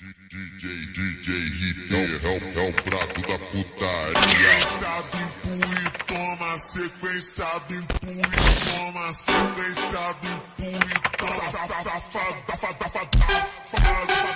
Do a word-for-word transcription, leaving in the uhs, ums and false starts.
D J Ribeiro é o, é o prato da putaria. Sequenciado, empurre, toma. Sequenciado, empurre, toma. Sequenciado, empurre, toma. Safado, safado, safado, safado.